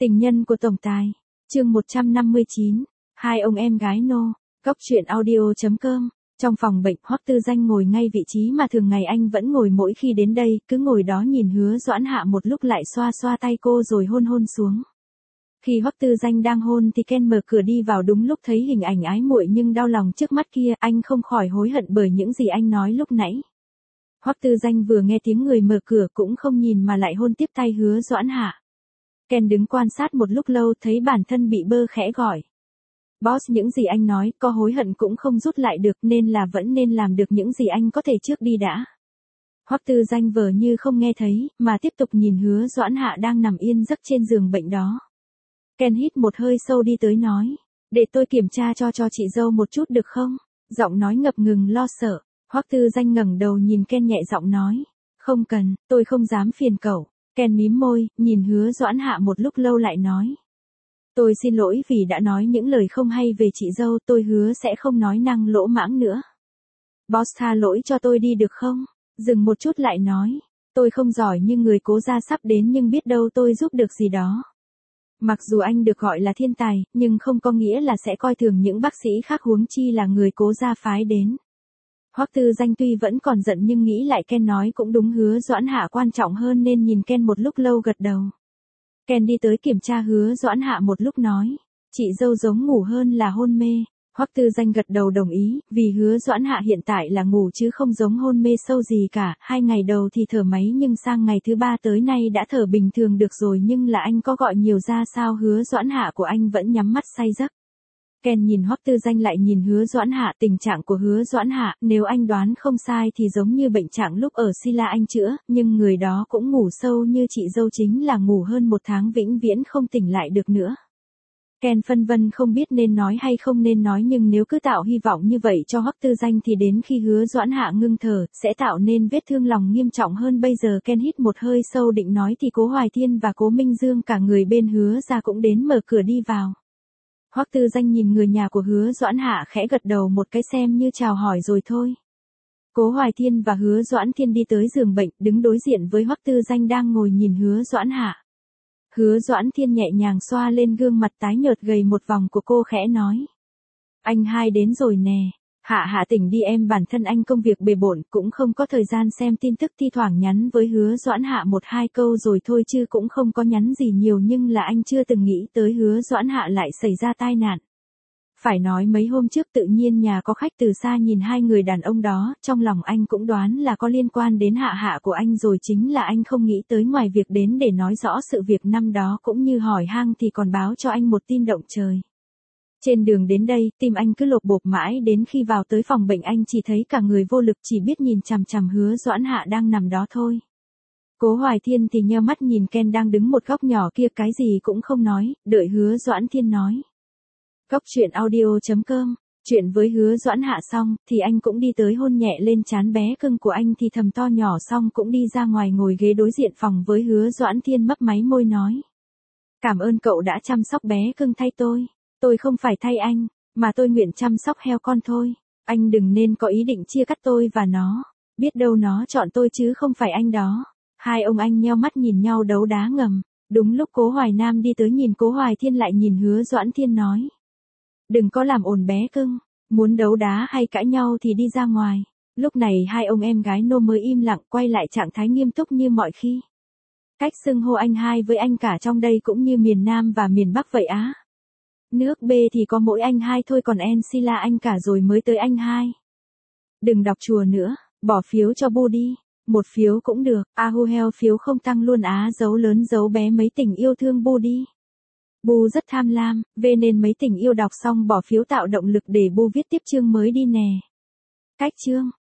Tình nhân của tổng tài. Chương 159. Hai ông em gái nô. Góc truyện audio.com. Trong phòng bệnh, Hoắc Tư Danh ngồi ngay vị trí mà thường ngày anh vẫn ngồi mỗi khi đến đây, cứ ngồi đó nhìn Hứa Doãn Hạ một lúc lại xoa xoa tay cô rồi hôn hôn xuống. Khi Hoắc Tư Danh đang hôn thì Ken mở cửa đi vào đúng lúc thấy hình ảnh ái muội nhưng đau lòng trước mắt kia, anh không khỏi hối hận bởi những gì anh nói lúc nãy. Hoắc Tư Danh vừa nghe tiếng người mở cửa cũng không nhìn mà lại hôn tiếp tay Hứa Doãn Hạ. Ken đứng quan sát một lúc lâu thấy bản thân bị bơ khẽ gọi. Boss, những gì anh nói, có hối hận cũng không rút lại được nên là vẫn nên làm được những gì anh có thể trước đi đã. Hoắc Tư Danh vờ như không nghe thấy, mà tiếp tục nhìn Hứa Doãn Hạ đang nằm yên giấc trên giường bệnh đó. Ken hít một hơi sâu đi tới nói. Để tôi kiểm tra cho chị dâu một chút được không? Giọng nói ngập ngừng lo sợ. Hoắc Tư Danh ngẩng đầu nhìn Ken nhẹ giọng nói. Không cần, tôi không dám phiền cậu. Ken mím môi, nhìn Hứa Doãn Hạ một lúc lâu lại nói. Tôi xin lỗi vì đã nói những lời không hay về chị dâu, tôi hứa sẽ không nói năng lỗ mãng nữa. Boss tha lỗi cho tôi đi được không? Dừng một chút lại nói. Tôi không giỏi như người Cố gia sắp đến nhưng biết đâu tôi giúp được gì đó. Mặc dù anh được gọi là thiên tài, nhưng không có nghĩa là sẽ coi thường những bác sĩ khác huống chi là người Cố gia phái đến. Hoắc Tư Danh tuy vẫn còn giận nhưng nghĩ lại Ken nói cũng đúng, Hứa Doãn Hạ quan trọng hơn nên nhìn Ken một lúc lâu gật đầu. Ken đi tới kiểm tra Hứa Doãn Hạ một lúc nói. Chị dâu giống ngủ hơn là hôn mê. Hoắc Tư Danh gật đầu đồng ý, vì Hứa Doãn Hạ hiện tại là ngủ chứ không giống hôn mê sâu gì cả, 2 ngày đầu thì thở máy nhưng sang ngày thứ 3 tới nay đã thở bình thường được rồi, nhưng là anh có gọi nhiều ra sao? Hứa Doãn Hạ của anh vẫn nhắm mắt say giấc. Ken nhìn Hoắc Tư Danh lại nhìn Hứa Doãn Hạ, tình trạng của Hứa Doãn Hạ, nếu anh đoán không sai thì giống như bệnh trạng lúc ở Sila anh chữa, nhưng người đó cũng ngủ sâu như chị dâu, chính là ngủ hơn 1 tháng vĩnh viễn không tỉnh lại được nữa. Ken phân vân không biết nên nói hay không nên nói, nhưng nếu cứ tạo hy vọng như vậy cho Hoắc Tư Danh thì đến khi Hứa Doãn Hạ ngưng thở, sẽ tạo nên vết thương lòng nghiêm trọng hơn. Bây giờ Ken hít một hơi sâu định nói thì Cố Hoài Thiên và Cố Minh Dương cả người bên Hứa gia cũng đến mở cửa đi vào. Hoắc Tư Danh nhìn người nhà của Hứa Doãn Hạ khẽ gật đầu một cái xem như chào hỏi rồi thôi. Cố Hoài Thiên và Hứa Doãn Thiên đi tới giường bệnh, đứng đối diện với Hoắc Tư Danh đang ngồi nhìn Hứa Doãn Hạ. Hứa Doãn Thiên nhẹ nhàng xoa lên gương mặt tái nhợt gầy một vòng của cô khẽ nói. Anh hai đến rồi nè. Hạ tỉnh đi em, bản thân anh công việc bề bộn cũng không có thời gian xem tin tức, thi thoảng nhắn với Hứa Doãn Hạ 1-2 câu rồi thôi chứ cũng không có nhắn gì nhiều, nhưng là anh chưa từng nghĩ tới Hứa Doãn Hạ lại xảy ra tai nạn. Phải nói mấy hôm trước tự nhiên nhà có khách từ xa nhìn 2 người đàn ông đó, trong lòng anh cũng đoán là có liên quan đến Hạ của anh rồi, chính là anh không nghĩ tới ngoài việc đến để nói rõ sự việc năm đó cũng như hỏi han thì còn báo cho anh một tin động trời. Trên đường đến đây, tim anh cứ lộp bộp mãi đến khi vào tới phòng bệnh anh chỉ thấy cả người vô lực, chỉ biết nhìn chằm chằm Hứa Doãn Hạ đang nằm đó thôi. Cố Hoài Thiên thì nheo mắt nhìn Ken đang đứng một góc nhỏ kia, cái gì cũng không nói, đợi Hứa Doãn Thiên nói. Góc truyện audio.com. Chuyện với Hứa Doãn Hạ xong, thì anh cũng đi tới hôn nhẹ lên trán bé cưng của anh, thì thầm to nhỏ xong cũng đi ra ngoài ngồi ghế đối diện phòng với Hứa Doãn Thiên, mấp máy môi nói. Cảm ơn cậu đã chăm sóc bé cưng thay tôi. Tôi không phải thay anh, mà tôi nguyện chăm sóc heo con thôi. Anh đừng nên có ý định chia cắt tôi và nó. Biết đâu nó chọn tôi chứ không phải anh đó. Hai ông anh nheo mắt nhìn nhau đấu đá ngầm. Đúng lúc Cố Hoài Nam đi tới nhìn Cố Hoài Thiên lại nhìn Hứa Doãn Thiên nói. Đừng có làm ồn bé cưng. Muốn đấu đá hay cãi nhau thì đi ra ngoài. Lúc này hai ông em gái nô mới im lặng, quay lại trạng thái nghiêm túc như mọi khi. Cách xưng hô anh hai với anh cả trong đây cũng như miền Nam và miền Bắc vậy á. Nước B thì có mỗi anh hai thôi, còn NC là anh cả rồi mới tới anh hai. Đừng đọc chùa nữa, bỏ phiếu cho Bu đi. 1 phiếu cũng được. Heo phiếu không tăng luôn á, dấu lớn dấu bé mấy tình yêu thương Bu đi. Bu rất tham lam, về nên mấy tình yêu đọc xong bỏ phiếu tạo động lực để Bu viết tiếp chương mới đi nè. Cách chương.